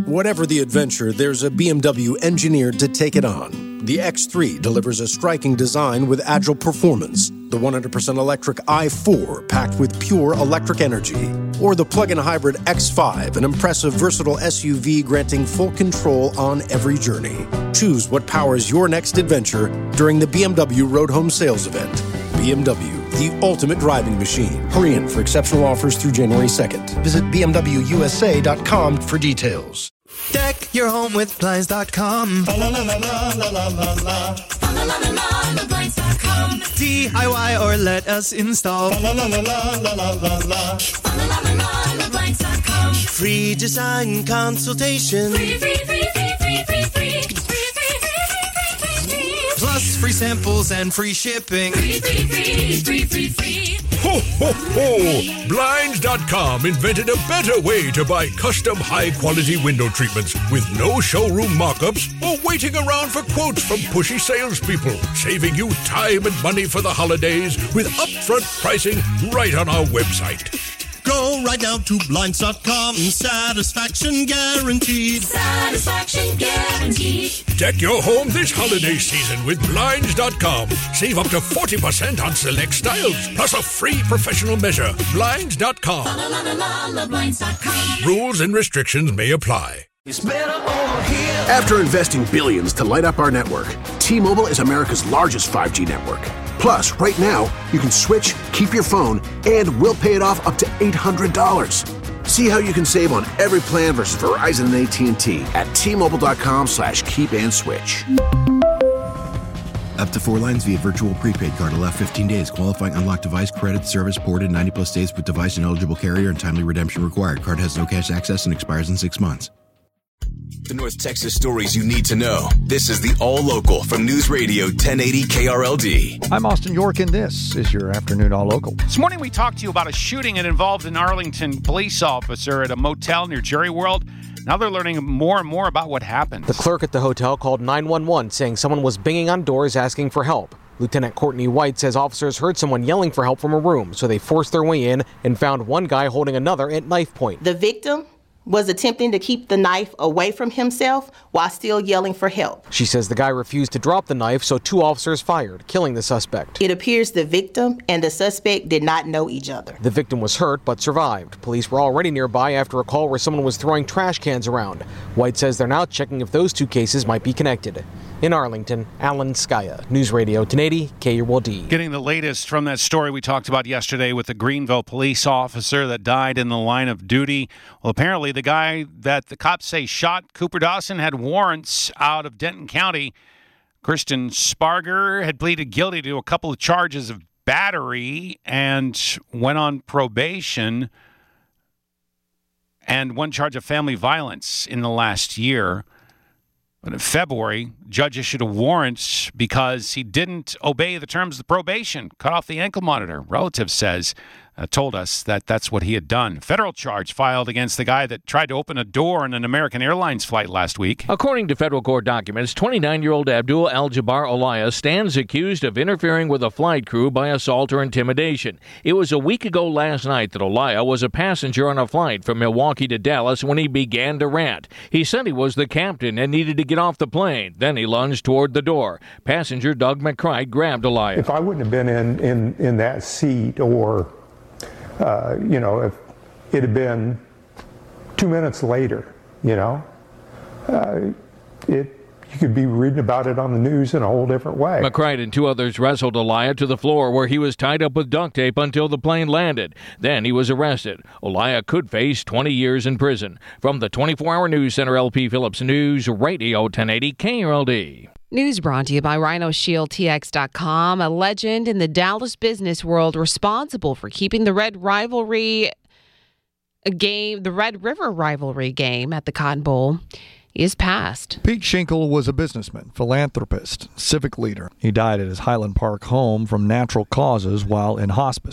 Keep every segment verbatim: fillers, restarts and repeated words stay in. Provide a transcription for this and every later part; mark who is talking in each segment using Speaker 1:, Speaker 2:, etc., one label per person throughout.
Speaker 1: Whatever the adventure, there's a B M W engineered to take it on. The X three delivers a striking design with agile performance. The one hundred percent electric i four, packed with pure electric energy. Or the plug-in hybrid X five, an impressive, versatile S U V granting full control on every journey. Choose what powers your next adventure during the B M W Road Home Sales Event. B M W, the ultimate driving machine. Hurry in for exceptional offers through January second. Visit B M W U S A dot com for details.
Speaker 2: Deck your home with Blinds dot com. La la la la la la la la. La la la la Blinds dot com. D I Y or let us install. La la la la la la la la. La la la la Blinds dot com. Free design consultation. Free free free free free free free. Plus free samples and free shipping. Free, free, free, free, free, free.
Speaker 3: Ho, ho, ho! Blinds dot com invented a better way to buy custom high-quality window treatments with no showroom mock-ups or waiting around for quotes from pushy salespeople, saving you time and money for the holidays with upfront pricing right on our website.
Speaker 2: Go right now to Blinds dot com. Satisfaction guaranteed. Satisfaction guaranteed.
Speaker 3: Deck your home this holiday season with Blinds dot com. Save up to forty percent on select styles, plus a free professional measure. Blinds dot com.
Speaker 2: La, la, la, la, la, Blinds dot com.
Speaker 3: Rules and restrictions may apply.
Speaker 2: It's better over here.
Speaker 4: After investing billions to light up our network, T-Mobile is America's largest five G network. Plus, right now, you can switch, keep your phone, and we'll pay it off up to eight hundred dollars. See how you can save on every plan versus Verizon and A T and T at T-Mobile.com slash keep and switch.
Speaker 5: Up to four lines via virtual prepaid card. Allow fifteen days. Qualifying unlocked device credit service ported ninety plus days with device and eligible carrier and timely redemption required. Card has no cash access and expires in six months.
Speaker 6: The North Texas stories you need to know. This is the All Local from News Radio ten eighty K R L D.
Speaker 7: I'm Austin York, and this is your Afternoon All Local.
Speaker 8: This morning we talked to you about a shooting that involved an Arlington police officer at a motel near Jerry World. Now they're learning more and more about what happened.
Speaker 9: The clerk at the hotel called nine one one saying someone was banging on doors asking for help. Lieutenant Courtney White says officers heard someone yelling for help from a room, so they forced their way in and found one guy holding another at knife point.
Speaker 10: The victim was attempting to keep the knife away from himself while still yelling for help.
Speaker 9: She says the guy refused to drop the knife, so two officers fired, killing the suspect.
Speaker 10: It appears the victim and the suspect did not know each other.
Speaker 9: The victim was hurt but survived. Police were already nearby after a call where someone was throwing trash cans around. White says they're now checking if those two cases might be connected. In Arlington, Alan Skaya, News Radio ten eighty K R L D.
Speaker 8: Getting the latest from that story we talked about yesterday with the Greenville police officer that died in the line of duty. Well, apparently the guy that the cops say shot Cooper Dawson had warrants out of Denton County. Kristen Sparger had pleaded guilty to a couple of charges of battery and went on probation, and one charge of family violence in the last year. But in February, judge issued a warrant because he didn't obey the terms of the probation, cut off the ankle monitor. Relative says, uh, told us that that's what he had done. Federal charge filed against the guy that tried to open a door on an American Airlines flight last week.
Speaker 11: According to federal court documents, twenty-nine-year-old Abdul Al-Jabbar Olaya stands accused of interfering with a flight crew by assault or intimidation. It was a week ago last night that Olaya was a passenger on a flight from Milwaukee to Dallas when he began to rant. He said he was the captain and needed to get off the plane. Then he lunged toward the door. Passenger Doug McCride grabbed Olaya.
Speaker 12: If I wouldn't have been in, in, in that seat, or, uh, you know, if it had been two minutes later, you know, uh, it you could be reading about it on the news in a whole different way.
Speaker 11: McCride and two others wrestled Olaya to the floor where he was tied up with duct tape until the plane landed. Then he was arrested. Olaya could face twenty years in prison. From the twenty-four hour News Center, L P Phillips News Radio ten eighty K R L D.
Speaker 13: News brought to you by Rhino Shield T X dot com, a legend in the Dallas business world responsible for keeping the Red Rivalry game, the Red River Rivalry game at the Cotton Bowl. Is passed.
Speaker 7: Pete Schinkel was a businessman, philanthropist, civic leader. He died at his Highland Park home from natural causes while in hospice.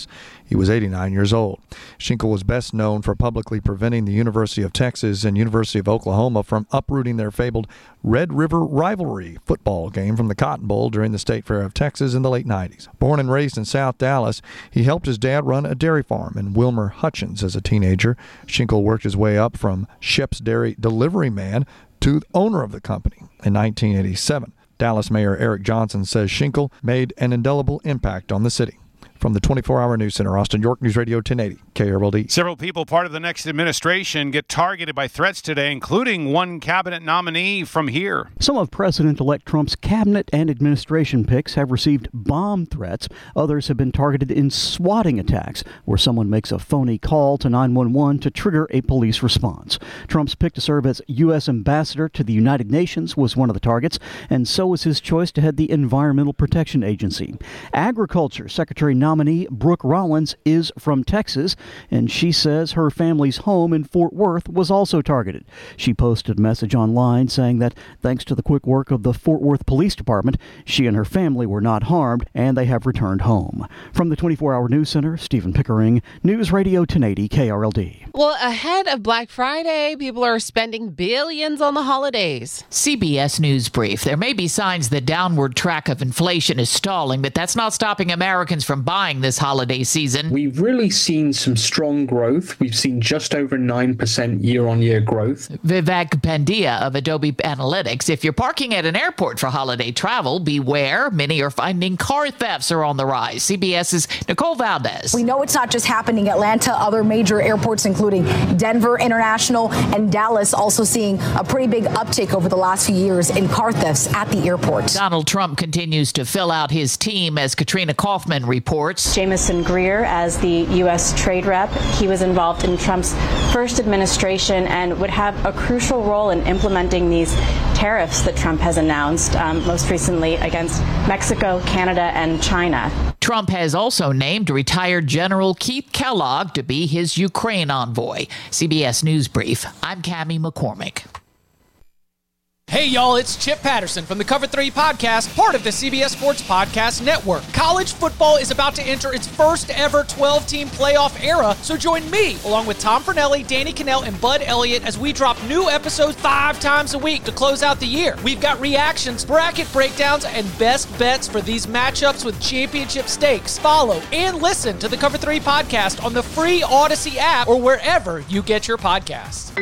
Speaker 7: He was eighty-nine years old. Schinkel was best known for publicly preventing the University of Texas and University of Oklahoma from uprooting their fabled Red River Rivalry football game from the Cotton Bowl during the State Fair of Texas in the late nineties. Born and raised in South Dallas, he helped his dad run a dairy farm in Wilmer Hutchins as a teenager. Schinkel worked his way up from Shep's Dairy delivery man to the owner of the company in nineteen eighty-seven. Dallas Mayor Eric Johnson says Schinkel made an indelible impact on the city. From the twenty-four hour News Center, Austin, York News Radio ten eighty, K R L D.
Speaker 8: Several people part of the next administration get targeted by threats today, including one cabinet nominee from here.
Speaker 14: Some of President-elect Trump's cabinet and administration picks have received bomb threats. Others have been targeted in swatting attacks, where someone makes a phony call to nine one one to trigger a police response. Trump's pick to serve as U S ambassador to the United Nations was one of the targets, and so was his choice to head the Environmental Protection Agency. Agriculture Secretary nominee Brooke Rollins is from Texas, and she says her family's home in Fort Worth was also targeted. She posted a message online saying that thanks to the quick work of the Fort Worth Police Department, she and her family were not harmed, and they have returned home. From the twenty-four hour News Center, Stephen Pickering, News Radio ten eighty K R L D.
Speaker 13: Well, ahead of Black Friday, people are spending billions on the holidays.
Speaker 15: C B S News Brief. There may be signs the downward track of inflation is stalling, but that's not stopping Americans from buying this holiday season.
Speaker 16: We've really seen some strong growth. We've seen just over nine percent year-on-year growth.
Speaker 15: Vivek Pandya of Adobe Analytics. If you're parking at an airport for holiday travel, beware. Many are finding car thefts are on the rise. CBS's Nicole Valdez.
Speaker 17: We know it's not just happening at Atlanta. Other major airports, including Denver International and Dallas, also seeing a pretty big uptick over the last few years in car thefts at the airports.
Speaker 15: Donald Trump continues to fill out his team, as Katrina Kaufman reports.
Speaker 18: Jamison Greer as the U S trade rep. He was involved in Trump's first administration and would have a crucial role in implementing these tariffs that Trump has announced, um, most recently against Mexico, Canada, and China.
Speaker 15: Trump has also named retired General Keith Kellogg to be his Ukraine envoy. C B S News Brief. I'm Cammie McCormick.
Speaker 19: Hey, y'all, it's Chip Patterson from the Cover three Podcast, part of the C B S Sports Podcast Network. College football is about to enter its first ever twelve team playoff era, so join me, along with Tom Fornelli, Danny Cannell, and Bud Elliott, as we drop new episodes five times a week to close out the year. We've got reactions, bracket breakdowns, and best bets for these matchups with championship stakes. Follow and listen to the Cover three Podcast on the free Odyssey app or wherever you get your podcasts.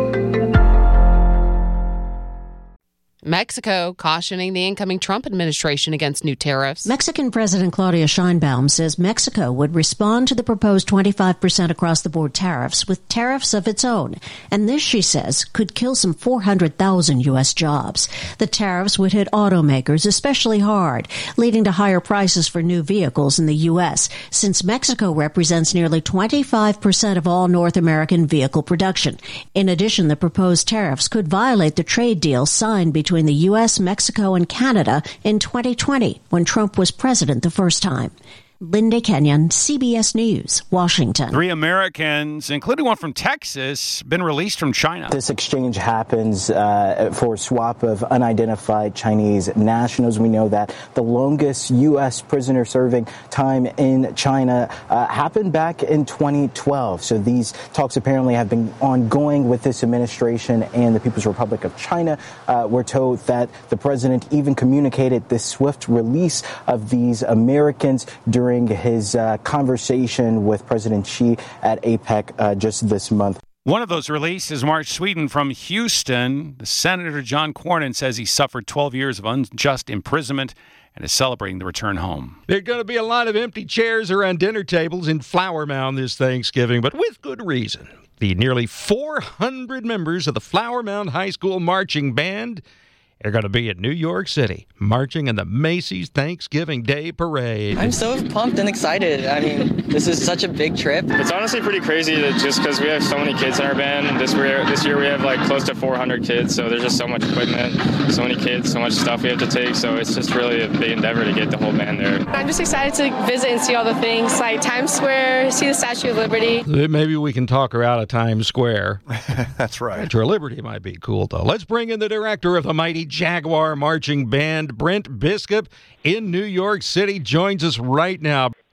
Speaker 13: Mexico cautioning the incoming Trump administration against new tariffs.
Speaker 20: Mexican President Claudia Sheinbaum says Mexico would respond to the proposed twenty-five percent across-the-board tariffs with tariffs of its own. And this, she says, could kill some four hundred thousand U S jobs. The tariffs would hit automakers especially hard, leading to higher prices for new vehicles in the U S, since Mexico represents nearly twenty-five percent of all North American vehicle production. In addition, the proposed tariffs could violate the trade deal signed between the U S, Mexico, and Canada in twenty twenty, when Trump was president the first time. Linda Kenyon, C B S News, Washington.
Speaker 8: Three Americans, including one from Texas, been released from China.
Speaker 21: This exchange happens uh, for a swap of unidentified Chinese nationals. We know that the longest U S prisoner serving time in China uh, happened back in twenty twelve. So these talks apparently have been ongoing with this administration and the People's Republic of China. Uh, we're told that the president even communicated this swift release of these Americans during during his uh, conversation with President Xi at APEC uh, just this month.
Speaker 8: One of those released is Mark Sweden from Houston. The Senator John Cornyn says he suffered twelve years of unjust imprisonment and is celebrating the return home.
Speaker 22: There are going to be a lot of empty chairs around dinner tables in Flower Mound this Thanksgiving, but with good reason. The nearly four hundred members of the Flower Mound High School Marching Band are going to be in New York City, marching in the Macy's Thanksgiving Day Parade.
Speaker 23: I'm so pumped and excited. I mean, this is such a big trip.
Speaker 24: It's honestly pretty crazy that just because we have so many kids in our band. This year, this year we have like close to four hundred kids, so there's just so much equipment, so many kids, so much stuff we have to take. So it's just really a big endeavor to get the whole band there.
Speaker 25: I'm just excited to visit and see all the things like Times Square, see the Statue of Liberty.
Speaker 22: Maybe we can talk her out of Times Square.
Speaker 7: That's right.
Speaker 22: Statue of Liberty might be cool, though. Let's bring in the director of the mighty Jaguar Marching Band, Brent Biscup, in New York City, joins us right now.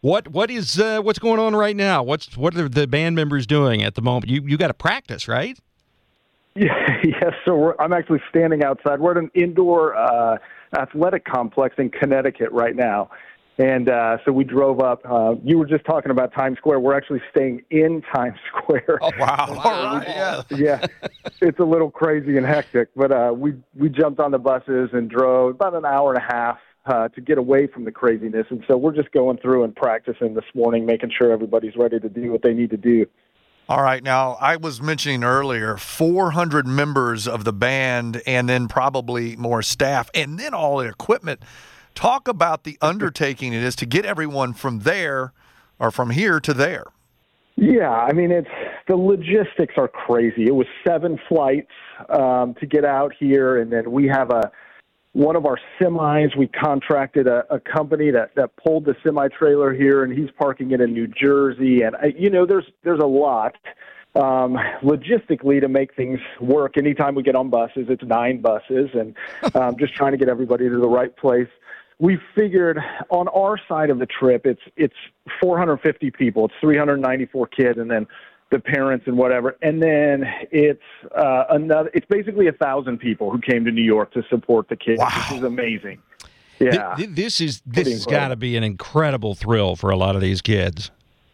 Speaker 22: What what is uh, what's going on right now? What's what are the band members doing at the moment? You you got to practice, right?
Speaker 1: Yeah, yes. So we're, I'm actually standing outside. We're at an indoor uh, athletic complex in Connecticut right now, and uh, so we drove up. Uh, you were just talking about Times Square. We're actually staying in Times Square.
Speaker 22: Oh wow! All right.
Speaker 1: Yeah, yeah. It's a little crazy and hectic, but uh, we we jumped on the buses and drove about an hour and a half. Uh, to get away from the craziness. And so we're just going through and practicing this morning, making sure everybody's ready to do what they need to do.
Speaker 7: All right. Now, I was mentioning earlier, four hundred members of the band and then probably more staff and then all the equipment. Talk about the undertaking it is to get everyone from there or from here to there.
Speaker 1: Yeah, I mean, it's the logistics are crazy. It was seven flights um, to get out here, and then we have a One of our semis, we contracted a, a company that, that pulled the semi-trailer here, and he's parking it in New Jersey. And, you know, there's there's a lot um, logistically to make things work. Anytime we get on buses, it's nine buses, and um, just trying to get everybody to the right place. We figured on our side of the trip, it's it's four hundred fifty people. It's three hundred ninety-four kids, and then the parents and whatever. And then it's uh, another, it's basically a thousand people who came to New York to support the kids,
Speaker 22: wow.
Speaker 1: which is amazing. Yeah.
Speaker 22: Th- this is, this has got to be an incredible thrill for a lot of these kids.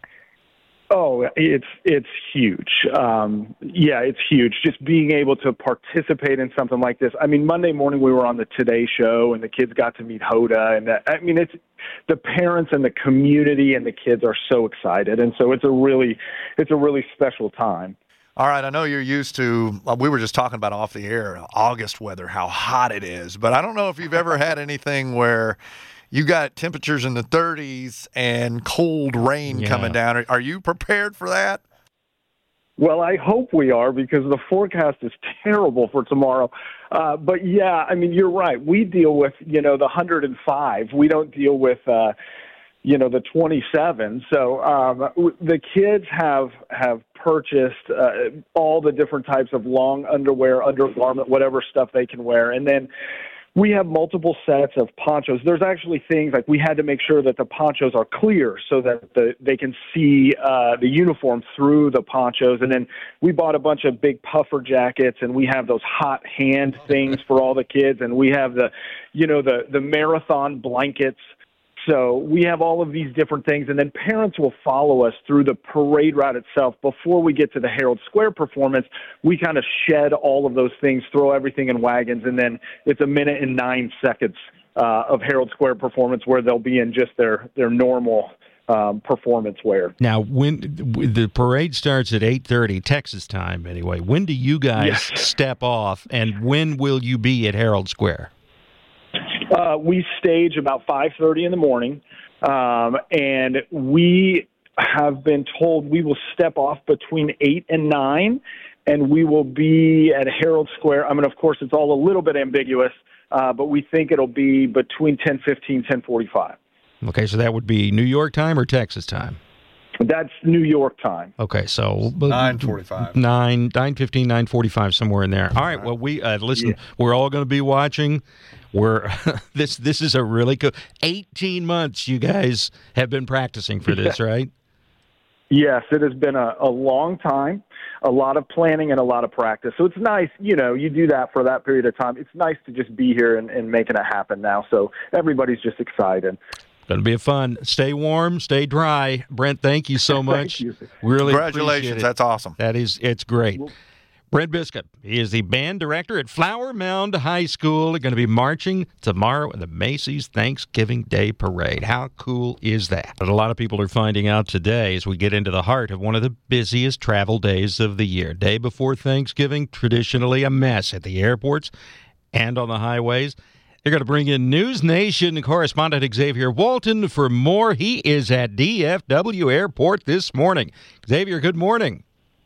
Speaker 1: Oh, it's, it's huge. Um, yeah, it's huge. Just being able to participate in something like this. I mean, Monday morning we were on the Today Show and the kids got to meet Hoda, and that, I mean, it's, the parents and the community and the kids are so excited. And so it's a really, it's a really special time.
Speaker 7: All right, I know you're used to, well, we were just talking about off the air, August weather, how hot it is. But I don't know if you've ever had anything where you got temperatures in the thirties and cold rain
Speaker 22: yeah.
Speaker 7: coming down. Are you prepared for that?
Speaker 1: Well, I hope we are, because the forecast is terrible for tomorrow. Uh, but, yeah, I mean, you're right. We deal with, you know, the one hundred five. We don't deal with, uh, you know, the twenty-seven. So um, the kids have have purchased uh, all the different types of long underwear, undergarment, whatever stuff they can wear. And then we have multiple sets of ponchos. There's actually things like we had to make sure that the ponchos are clear so that the, they can see uh, the uniform through the ponchos. And then we bought a bunch of big puffer jackets, and we have those hot hand things for all the kids. And we have the, you know, the, the marathon blankets. So we have all of these different things, and then parents will follow us through the parade route itself. Before we get to the Herald Square performance, we kind of shed all of those things, throw everything in wagons, and then it's a minute and nine seconds uh, of Herald Square performance where they'll be in just their, their normal um, performance wear.
Speaker 22: Now, when the parade starts at eight thirty, Texas time anyway, when do you guys
Speaker 1: Yes.
Speaker 22: step off, and when will you be at Herald Square?
Speaker 1: Uh, we stage about five thirty in the morning, um, and we have been told we will step off between eight and nine, and we will be at Herald Square. I mean, of course, it's all a little bit ambiguous, uh, but we think it'll be between ten fifteen, ten forty-five.
Speaker 22: Okay, so that would be New York time or Texas time?
Speaker 1: That's New York time.
Speaker 22: Okay, so
Speaker 7: nine forty-five.
Speaker 22: nine, nine fifteen, nine forty-five, somewhere in there. All right, well, we uh, listen, yeah. we're all going to be watching. We're this this is a really cool eighteen months you guys have been practicing for this,
Speaker 1: yeah.
Speaker 22: right?
Speaker 1: Yes, it has been a, a long time, a lot of planning and a lot of practice. So it's nice, you know, you do that for that period of time. It's nice to just be here and, and making it happen now. So everybody's just excited.
Speaker 22: Going to be a fun. Stay warm, stay dry. Brent, thank you so much.
Speaker 1: Thank you.
Speaker 22: Really
Speaker 7: Congratulations. That's awesome.
Speaker 22: That is, it's great. Brent Biscup, he is the band director at Flower Mound High School. They're going to be marching tomorrow in the Macy's Thanksgiving Day Parade. How cool is that? But a lot of people are finding out today as we get into the heart of one of the busiest travel days of the year. Day before Thanksgiving, traditionally a mess at the airports and on the highways. They're going to bring in News Nation correspondent Xavier Walton for more. He is at D F W Airport this morning. Xavier, good morning.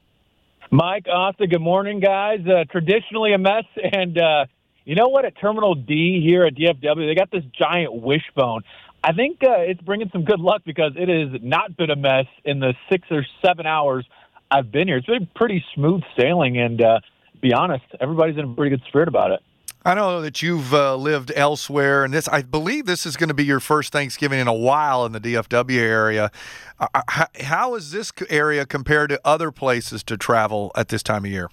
Speaker 2: Mike, Asta, good morning, guys. Uh, traditionally a mess, and uh, you know what? At Terminal D here at D F W, they got this giant wishbone. I think uh, it's bringing some good luck because it has not been a mess in the six or seven hours I've been here. It's been pretty smooth sailing, and uh, to be honest, everybody's in a pretty good spirit about it.
Speaker 7: I know that you've uh, lived elsewhere, and this I believe this is going to be your first Thanksgiving in a while in the D F W area. Uh, how, how is this area compared to other places to travel at this time of year?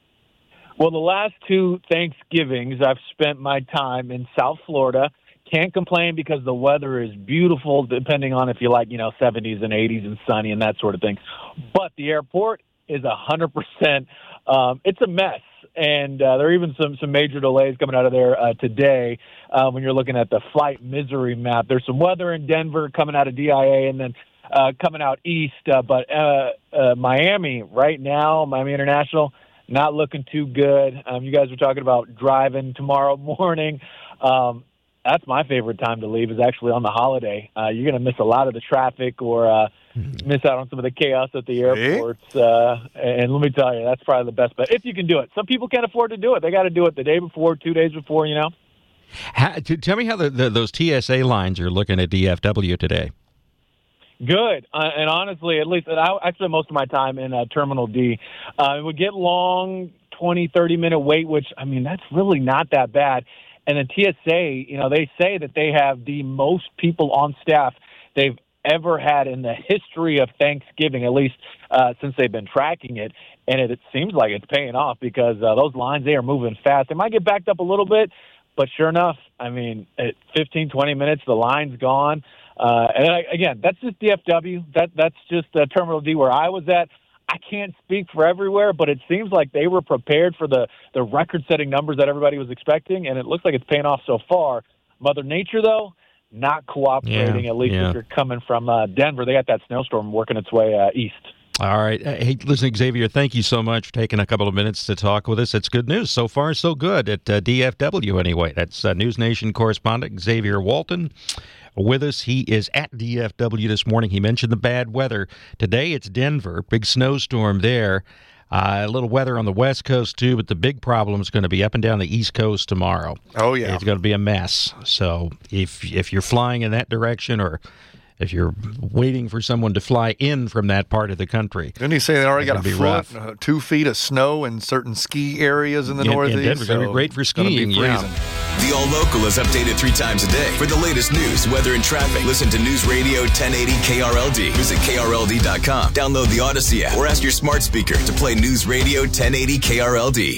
Speaker 2: Well, the last two Thanksgivings, I've spent my time in South Florida. Can't complain because the weather is beautiful, depending on if you like, you know, seventies and eighties and sunny and that sort of thing. But the airport is one hundred percent. Um, it's a mess. And uh, there are even some, some major delays coming out of there uh, today uh, when you're looking at the flight misery map. There's some weather in Denver coming out of D I A and then uh, coming out east. Uh, but uh, uh, Miami right now, Miami International, not looking too good. Um, you guys were talking about driving tomorrow morning. Um, that's my favorite time to leave is actually on the holiday. Uh, you're going to miss a lot of the traffic or uh, miss out on some of the chaos at the airports. Uh, and let me tell you, that's probably the best bet, if you can do it. Some people can't afford to do it. They got to do it the day before, two days before, you know.
Speaker 22: How, tell me how the, the, those T S A lines are looking at D F W today.
Speaker 2: Good. Uh, and honestly, at least I, I spend most of my time in uh, Terminal D. Uh, it would get long, twenty, thirty-minute wait, which, I mean, that's really not that bad. And then T S A, you know, they say that they have the most people on staff they've ever had in the history of Thanksgiving, at least uh, since they've been tracking it. And it, it seems like it's paying off because uh, those lines, they are moving fast. They might get backed up a little bit, but sure enough, I mean, at fifteen, twenty minutes, the line's gone. Uh, and I, again, that's just D F W. That That's just uh, Terminal D where I was at. I can't speak for everywhere, but it seems like they were prepared for the, the record-setting numbers that everybody was expecting, and it looks like it's paying off so far. Mother Nature, though, not cooperating,
Speaker 22: yeah,
Speaker 2: at least
Speaker 22: yeah.
Speaker 2: if you're coming from uh, Denver. They got that snowstorm working its way uh, east.
Speaker 22: All right. Hey, listen, Xavier, thank you so much for taking a couple of minutes to talk with us. It's good news. So far, so good at uh, D F W anyway. That's uh, News Nation correspondent Xavier Walton with us. He is at D F W this morning. He mentioned the bad weather. Today it's Denver, big snowstorm there. Uh, a little weather on the West Coast, too, but the big problem is going to be up and down the East Coast tomorrow.
Speaker 7: Oh, yeah.
Speaker 22: It's going to be a mess. So if if you're flying in that direction or if you're waiting for someone to fly in from that part of the country.
Speaker 7: Didn't he say they already got a
Speaker 22: foot,
Speaker 7: uh, two feet of snow in certain ski areas in the
Speaker 22: in,
Speaker 7: Northeast?
Speaker 22: In Denver's
Speaker 7: so
Speaker 22: going to be great for skiing, yeah.
Speaker 3: The All Local is updated three times a day. For the latest news, weather, and traffic, listen to News Radio ten eighty K R L D. Visit K R L D dot com. Download the Odyssey app or ask your smart speaker to play News Radio ten eighty K R L D.